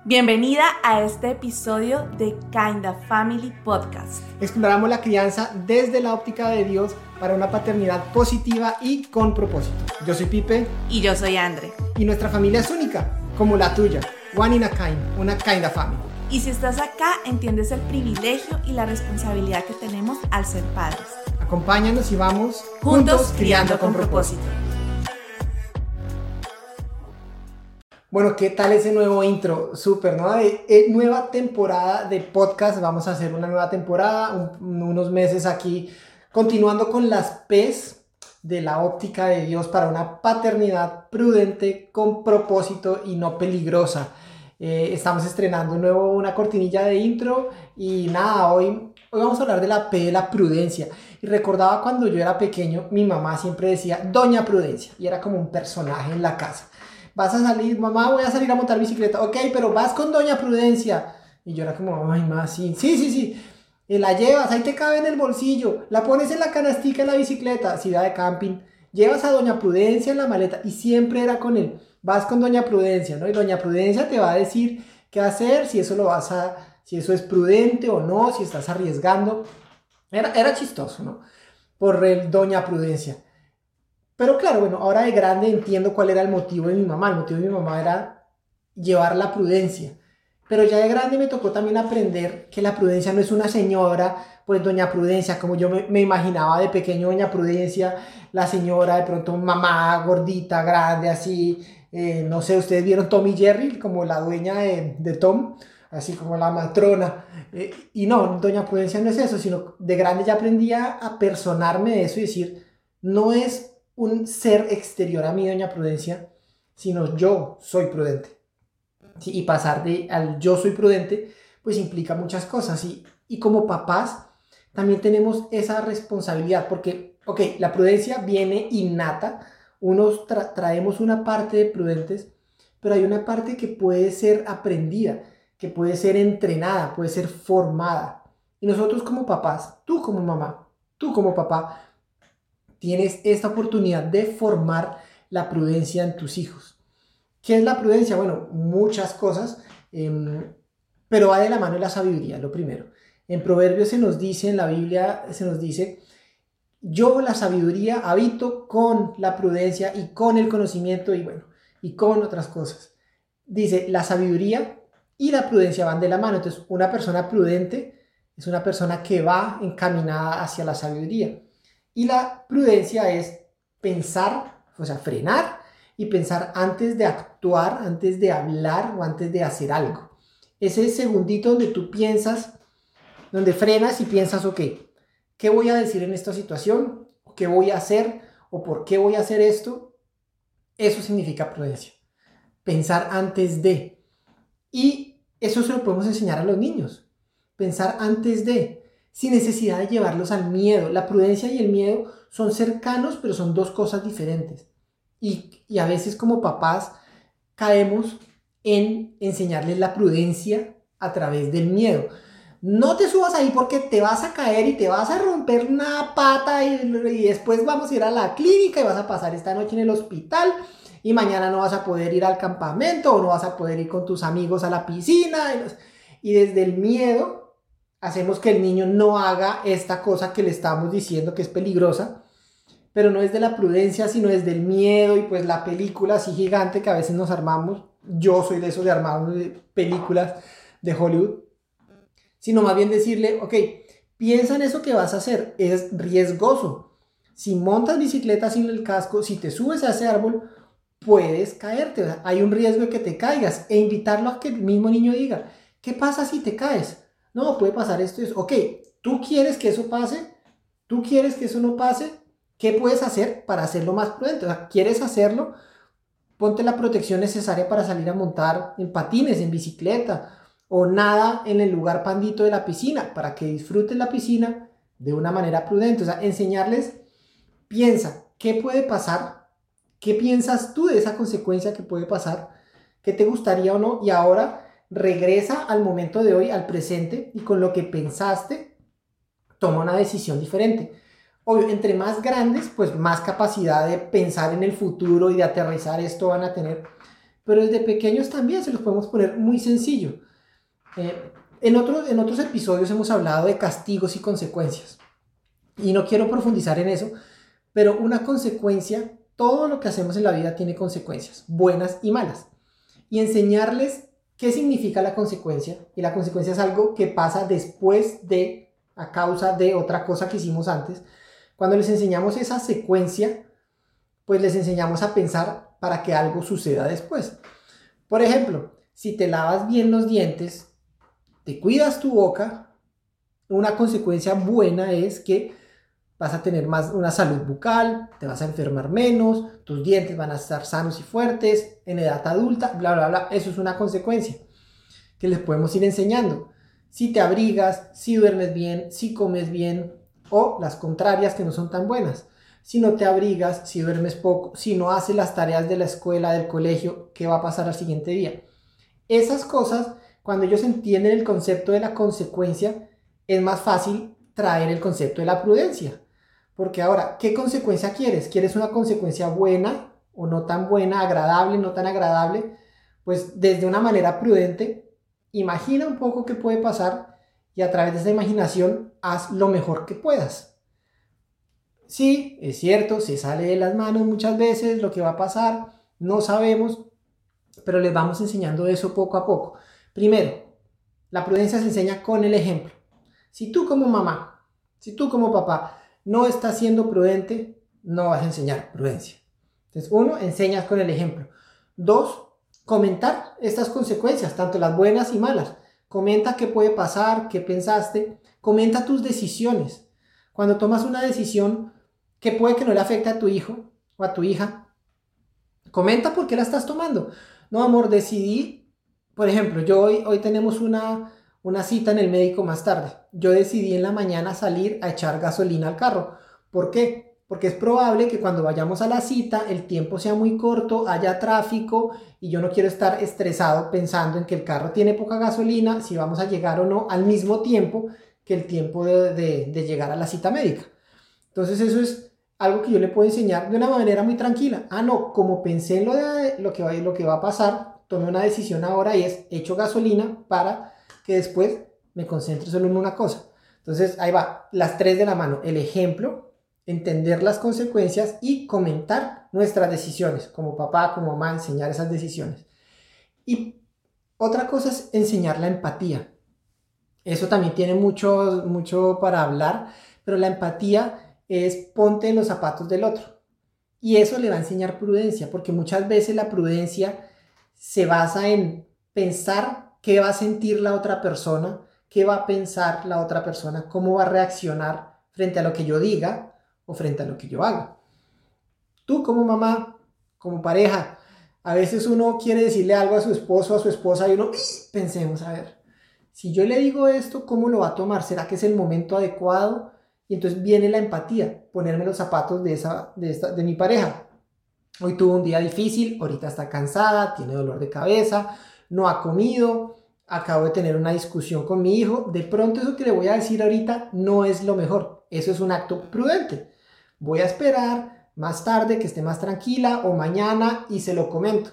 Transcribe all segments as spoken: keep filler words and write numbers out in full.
Bienvenida a este episodio de Kinda Family Podcast. Exploramos la crianza desde la óptica de Dios para una paternidad positiva y con propósito. Yo soy Pipe. Y yo soy Andre. Y nuestra familia es única, como la tuya. One in a kind, una Kinda Family. Y si estás acá, entiendes el privilegio y la responsabilidad que tenemos al ser padres. Acompáñanos y vamos juntos, juntos criando con propósito. Bueno, ¿qué tal ese nuevo intro? Súper, ¿no? De, eh, nueva temporada de podcast. Vamos a hacer una nueva temporada, un, unos meses aquí, continuando con las P's de la óptica de Dios para una paternidad prudente, con propósito y no peligrosa. Eh, estamos estrenando un nuevo, una cortinilla de intro y nada, hoy, hoy vamos a hablar de la P de la prudencia. Y recordaba cuando yo era pequeño, mi mamá siempre decía Doña Prudencia y era como un personaje en la casa. Vas a salir, mamá, voy a salir a montar bicicleta. Ok, pero vas con Doña Prudencia. Y yo era como, ay, mamá, sí, sí, sí, sí. Y la llevas, ahí te cabe en el bolsillo. La pones en la canastica en la bicicleta, si va de camping. Llevas a Doña Prudencia en la maleta. Y siempre era con él. Vas con Doña Prudencia, ¿no? Y Doña Prudencia te va a decir qué hacer, si eso lo vas a, si eso es prudente o no, si estás arriesgando. Era, era chistoso, ¿no? Por el Doña Prudencia. Pero claro, bueno, ahora de grande entiendo cuál era el motivo de mi mamá. El motivo de mi mamá era llevar la prudencia. Pero ya de grande me tocó también aprender que la prudencia no es una señora, pues Doña Prudencia, como yo me, me imaginaba de pequeño Doña Prudencia, la señora de pronto mamá gordita, grande, así, eh, no sé, ustedes vieron Tom y Jerry, como la dueña de, de Tom, así como la matrona. Eh, y no, Doña Prudencia no es eso, sino de grande ya aprendí a personarme de eso y decir, no es un ser exterior a mí, Doña Prudencia, sino yo soy prudente. ¿Sí? Y pasar de al yo soy prudente, pues implica muchas cosas. Y, y como papás, también tenemos esa responsabilidad, porque, ok, la prudencia viene innata, unos tra- traemos una parte de prudentes, pero hay una parte que puede ser aprendida, que puede ser entrenada, puede ser formada. Y nosotros como papás, tú como mamá, tú como papá, tienes esta oportunidad de formar la prudencia en tus hijos. ¿Qué es la prudencia? Bueno, muchas cosas, eh, pero va de la mano de la sabiduría, lo primero. En Proverbios se nos dice, en la Biblia se nos dice, yo la sabiduría habito con la prudencia y con el conocimiento y bueno, y con otras cosas. Dice, la sabiduría y la prudencia van de la mano. Entonces, una persona prudente es una persona que va encaminada hacia la sabiduría. Y la prudencia es pensar, o sea, frenar y pensar antes de actuar, antes de hablar o antes de hacer algo. Ese segundito donde tú piensas, donde frenas y piensas, ok, ¿qué voy a decir en esta situación? ¿Qué voy a hacer? ¿O por qué voy a hacer esto? Eso significa prudencia. Pensar antes de. Y eso se lo podemos enseñar a los niños. Pensar antes de. Sin necesidad de llevarlos al miedo. La prudencia y el miedo son cercanos, pero son dos cosas diferentes. Y, y a veces como papás caemos en enseñarles la prudencia a través del miedo. No te subas ahí porque te vas a caer y te vas a romper una pata y, y después vamos a ir a la clínica y vas a pasar esta noche en el hospital y mañana no vas a poder ir al campamento o no vas a poder ir con tus amigos a la piscina. Y desde el miedo hacemos que el niño no haga esta cosa que le estamos diciendo que es peligrosa, pero no es de la prudencia, sino es del miedo y pues la película así gigante que a veces nos armamos. Yo soy de esos de armarnos de películas de Hollywood, sino más bien decirle, ok, piensa en eso que vas a hacer, es riesgoso. Si montas bicicleta sin el casco, si te subes a ese árbol, puedes caerte, o sea, hay un riesgo de que te caigas e invitarlo a que el mismo niño diga, ¿qué pasa si te caes? No, puede pasar esto y eso. Ok, ¿tú quieres que eso pase? ¿Tú quieres que eso no pase? ¿Qué puedes hacer para hacerlo más prudente? O sea, ¿quieres hacerlo? Ponte la protección necesaria para salir a montar en patines, en bicicleta, o nada en el lugar pandito de la piscina, para que disfrutes la piscina de una manera prudente. O sea, enseñarles, piensa, ¿qué puede pasar? ¿Qué piensas tú de esa consecuencia que puede pasar? ¿Qué te gustaría o no? Y ahora regresa al momento de hoy, al presente, y con lo que pensaste, toma una decisión diferente. Obvio, entre más grandes, pues más capacidad de pensar en el futuro y de aterrizar esto van a tener. pero desde pequeños también se los podemos poner muy sencillo. Eh, en, otros, en otros episodios hemos hablado de castigos y consecuencias, y no quiero profundizar en eso, pero una consecuencia, todo lo que hacemos en la vida tiene consecuencias, buenas y malas. Y enseñarles qué significa la consecuencia, y la consecuencia es algo que pasa después de, a causa de otra cosa que hicimos antes. Cuando les enseñamos esa secuencia, pues les enseñamos a pensar para que algo suceda después. Por ejemplo, si te lavas bien los dientes, te cuidas tu boca, una consecuencia buena es que vas a tener más una salud bucal, te vas a enfermar menos, tus dientes van a estar sanos y fuertes en edad adulta, bla, bla, bla. Eso es una consecuencia que les podemos ir enseñando. Si te abrigas, si duermes bien, si comes bien, o las contrarias que no son tan buenas. Si no te abrigas, si duermes poco, si no haces las tareas de la escuela, del colegio, ¿qué va a pasar al siguiente día? Esas cosas, cuando ellos entienden el concepto de la consecuencia, es más fácil traer el concepto de la prudencia. Porque ahora, ¿qué consecuencia quieres? ¿Quieres una consecuencia buena o no tan buena, agradable, no tan agradable? Pues desde una manera prudente, imagina un poco qué puede pasar y a través de esa imaginación haz lo mejor que puedas. Sí, es cierto, se sale de las manos muchas veces lo que va a pasar, no sabemos, pero les vamos enseñando eso poco a poco. Primero, la prudencia se enseña con el ejemplo. Si tú como mamá, si tú como papá no estás siendo prudente, no vas a enseñar prudencia. Entonces, uno, enseñas con el ejemplo. Dos, comentar estas consecuencias, tanto las buenas y malas. Comenta qué puede pasar, qué pensaste. Comenta tus decisiones. Cuando tomas una decisión que puede que no le afecte a tu hijo o a tu hija, comenta por qué la estás tomando. No, amor, decidí, por ejemplo, yo hoy, hoy tenemos una... una cita en el médico más tarde. Yo decidí en la mañana salir a echar gasolina al carro. ¿Por qué? Porque es probable que cuando vayamos a la cita el tiempo sea muy corto, haya tráfico y yo no quiero estar estresado pensando en que el carro tiene poca gasolina, si vamos a llegar o no al mismo tiempo que el tiempo de, de, de llegar a la cita médica. Entonces eso es algo que yo le puedo enseñar de una manera muy tranquila. Ah, no, como pensé en lo, de, lo, que, va, lo que va a pasar, tomé una decisión ahora y es echo gasolina para que después me concentre solo en una cosa. Entonces ahí va, las tres de la mano, el ejemplo, entender las consecuencias y comentar nuestras decisiones, como papá, como mamá, enseñar esas decisiones. Y otra cosa es enseñar la empatía. Eso también tiene mucho, mucho para hablar, pero la empatía es ponte en los zapatos del otro. Y eso le va a enseñar prudencia, porque muchas veces la prudencia se basa en pensar qué va a sentir la otra persona, qué va a pensar la otra persona, cómo va a reaccionar frente a lo que yo diga o frente a lo que yo haga. Tú como mamá, como pareja, a veces uno quiere decirle algo a su esposo o a su esposa y uno, pensemos, a ver, si yo le digo esto, ¿cómo lo va a tomar? ¿Será que es el momento adecuado? Y entonces viene la empatía, ponerme los zapatos de, esa, de, esta, de mi pareja. Hoy tuvo un día difícil, ahorita está cansada, tiene dolor de cabeza, no ha comido, acabo de tener una discusión con mi hijo. De pronto eso que le voy a decir ahorita no es lo mejor. Eso es un acto prudente. Voy a esperar más tarde que esté más tranquila o mañana y se lo comento.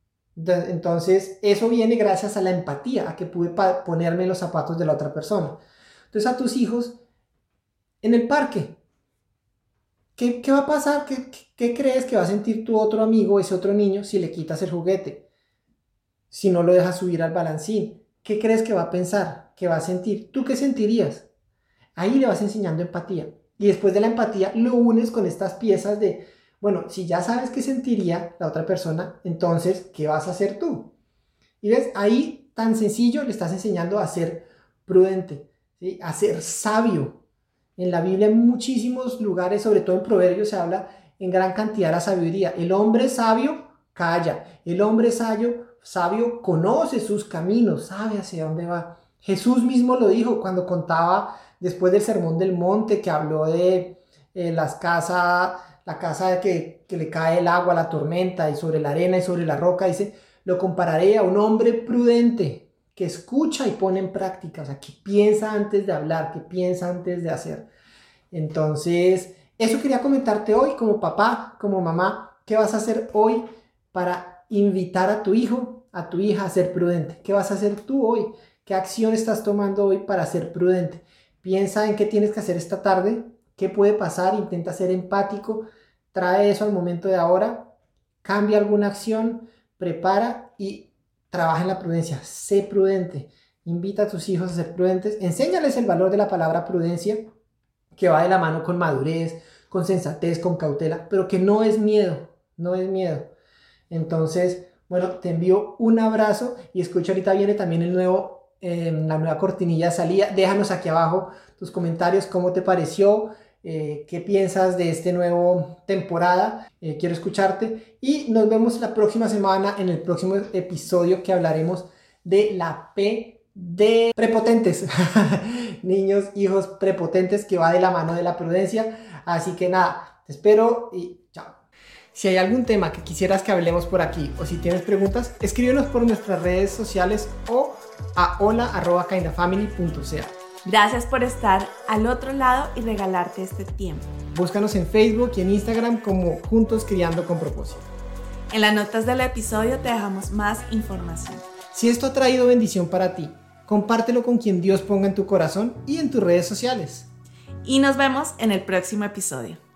Entonces eso viene gracias a la empatía, a que pude ponerme los zapatos de la otra persona. Entonces a tus hijos en el parque, ¿qué, qué va a pasar? ¿Qué, qué, ¿Qué crees que va a sentir tu otro amigo, ese otro niño, si le quitas el juguete? Si no lo dejas subir al balancín, ¿qué crees que va a pensar? ¿Qué va a sentir? ¿Tú qué sentirías? Ahí le vas enseñando empatía. Y después de la empatía lo unes con estas piezas de, bueno, si ya sabes qué sentiría la otra persona, entonces, ¿qué vas a hacer tú? Y ves, ahí tan sencillo le estás enseñando a ser prudente, ¿sí? A ser sabio. En la Biblia en muchísimos lugares, sobre todo en Proverbios, se habla en gran cantidad de la sabiduría. El hombre sabio calla. El hombre sabio, sabio conoce sus caminos, sabe hacia dónde va. Jesús mismo lo dijo cuando contaba después del Sermón del Monte, que habló de eh, las casas, la casa que, que le cae el agua, la tormenta, y sobre la arena y sobre la roca. Dice, lo compararé a un hombre prudente que escucha y pone en práctica, o sea, que piensa antes de hablar, que piensa antes de hacer. Entonces, eso quería comentarte hoy como papá, como mamá. ¿Qué vas a hacer hoy para invitar a tu hijo, a tu hija a ser prudente. ¿Qué vas a hacer tú hoy? ¿Qué acción estás tomando hoy para ser prudente? Piensa en qué tienes que hacer esta tarde, qué puede pasar, intenta ser empático, trae eso al momento de ahora, cambia alguna acción, prepara y trabaja en la prudencia. Sé prudente, invita a tus hijos a ser prudentes, enséñales el valor de la palabra prudencia, que va de la mano con madurez, con sensatez, con cautela, pero que no es miedo, no es miedo. Entonces, bueno, te envío un abrazo y escucha, ahorita viene también el nuevo, eh, la nueva cortinilla de salida. Déjanos aquí abajo tus comentarios, cómo te pareció, eh, qué piensas de este nuevo temporada. Eh, quiero escucharte y nos vemos la próxima semana en el próximo episodio que hablaremos de la P de prepotentes. Niños, hijos prepotentes, que va de la mano de la prudencia. Así que nada, te espero y chao. Si hay algún tema que quisieras que hablemos por aquí o si tienes preguntas, escríbenos por nuestras redes sociales o a hola arroba kindafamily punto c a. Gracias por estar al otro lado y regalarte este tiempo. Búscanos en Facebook y en Instagram como Juntos Criando con Propósito. En las notas del episodio te dejamos más información. Si esto ha traído bendición para ti, compártelo con quien Dios ponga en tu corazón y en tus redes sociales. Y nos vemos en el próximo episodio.